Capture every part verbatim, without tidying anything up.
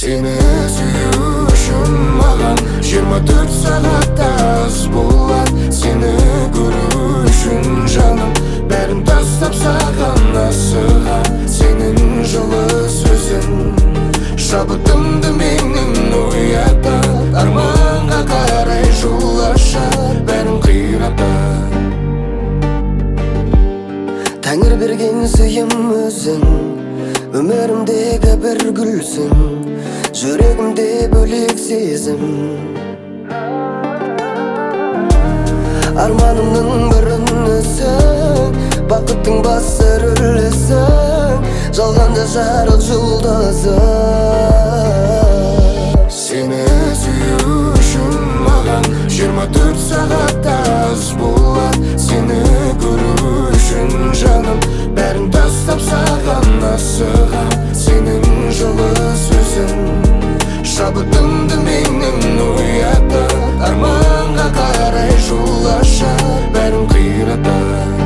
Seni suyuşum mağan жыйырма төрт сағатта аз болат. Seni көрүшүн жаным бәрін тастап саған асыға. Сенің жылы сөзің шабытымды менің оятат. Арманға қарай жол ашар бәрін қиратат. Тәңір берген сыйым өзің, өмірімдегі бір гүлсің, жүрегімде бөлек сезім. Арманымның бірінісің, бақыттың басы рөлісің, жалғанда жарық жұлдызы. Сені сүю үшін маған жиырма төрт сағатта аз болат. Сені көру үшін жаным бәрін тастап саған асыға. Сенің жылы сөзің шабытымды менің оятат. Арманға қарай жол ашар бәрін қиратат.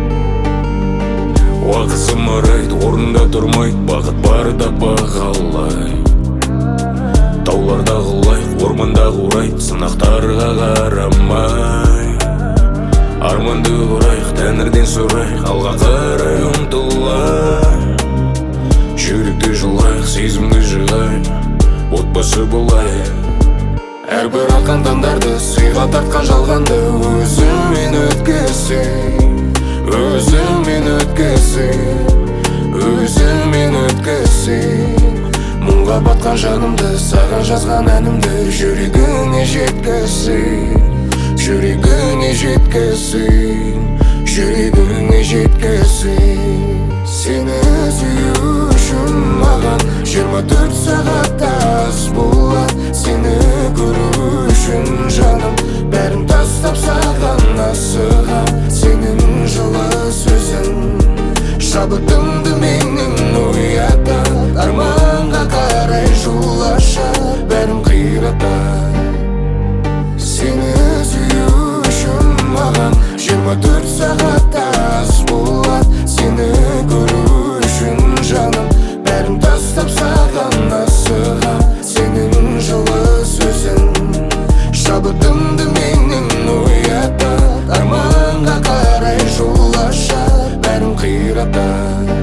Уақыт зымырайды, орнында тұрмайды, бақыт барда бағалай. Тауларда құлайық, орманда қурайық, сынақтарға қарамай. Арманды құрайық, тәңірден сұрайық, алға қарай ұмтылайық. Жүректі жылайық, сезімді жығайық, отбасы болайық. Әрбір атқан таңдарды сыйға тартқан жалғанды өзіңмен өткізсең, өзіңмен өткізсең, өзіңмен өткізсең. Мұңға батқан жанымды саған жазған әнімді жүрегіңе жеткізсең, жүрегіңе жеткізсең, жүрегіңе жеткізсең. Сені сүю үшін маған жиырма төрт сағатта аз болат. Сені көру үшін жаным бәрін тастап саған асыға. Сенің жылы сөзің шабытымды менің оятат. Арманға қарай жол ашар бәрін қиратат. Сені сүю үшін маған жиырма төрт сағатта аз болат. Сені көру үшін жаным бәрін тастап саған асыға. Сенің жылы сөзің шабытымды менің оятат. Арманға қарай жол ашар бәрін қиратат.